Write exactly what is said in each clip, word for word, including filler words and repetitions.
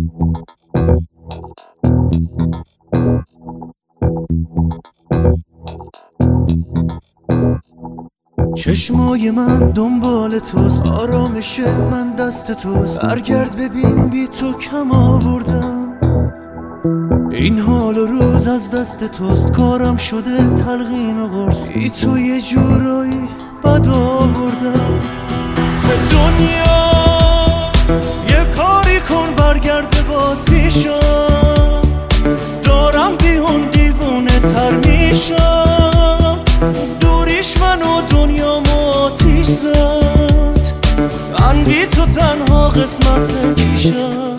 چشمای من دنبال توست، آرامش من دست توست. برگرد ببین بی تو کم آوردم، این حال و روز از دست توست. کارم شده تلقین و قرص، بی تو یه جورایی بد آوردم. به دنیا یه کاری کن، برگرد باز پیشم. دارم بیهون دیوونه تر میشم، دوریش من و دنیا آتیش زد. من بی تو تنها قسمت کیشم.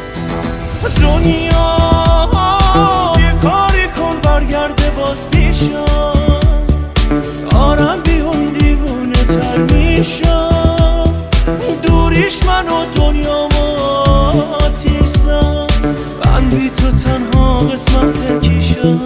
دنیا یه کاری کن، برگرد باز پیشم. دارم بیهون دیوونه تر میشم، دوریش من و دنیا آتیش زد. من بی تو تنها قسمت کیشم.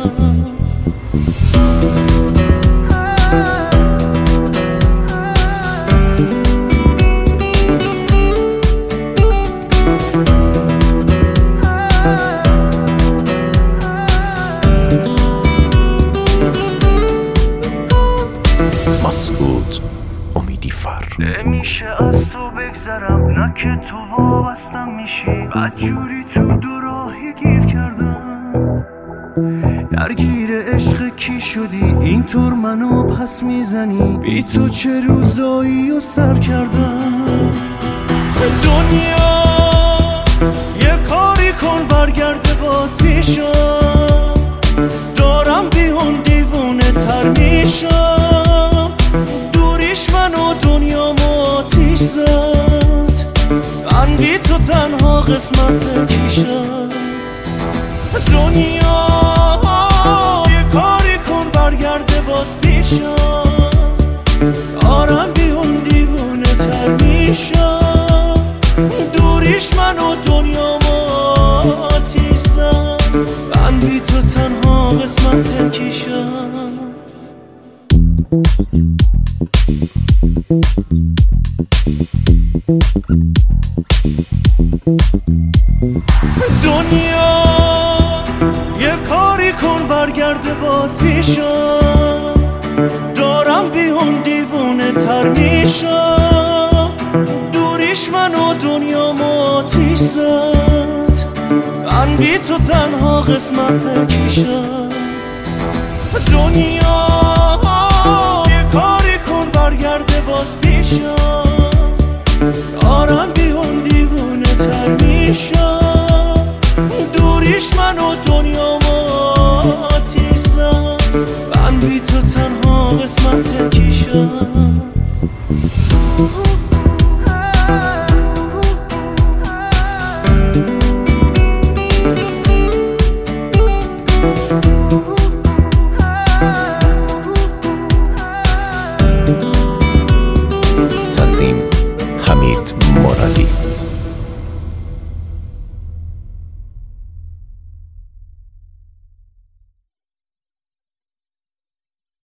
مسعود امیدی فر. نمیشه از تو بگذرم، نه که تو وابستم میشی. بدجوری تو دو راهی گیر کردم، درگیر عشق کی شدی اینطور منو پس میزنی. بی تو چه روزایی و سر کردم. به دنیا یه کاری کن، برگرد باز پیشم. دارم بیهون دیوونه تر میشم، دوریش من و دنیا آتیش زد. من بی تو تنها قسمت کیشم. دنیا یه کاری کن، برگرد باز پیشم. دارم بیهون دیوونه تر میشم، دوریش من و دنیا آتیش زد. من بی تو تنها قسمت کیشم. دنیا یه کاری کن، برگرد باز پیشم. دارم بیهون دیوونه تر میشم، دوریش من و دنیا آتیش زد. من بی تو تنها قسمت کیشم. دنیا یه کاری کن، برگرد باز پیشم. دارم بیهون دیوونه تر میشم، دوریش من و دنیا آتیش زد. من بی تو تنها قسمت کیشم. تنظیم حمید مرادی.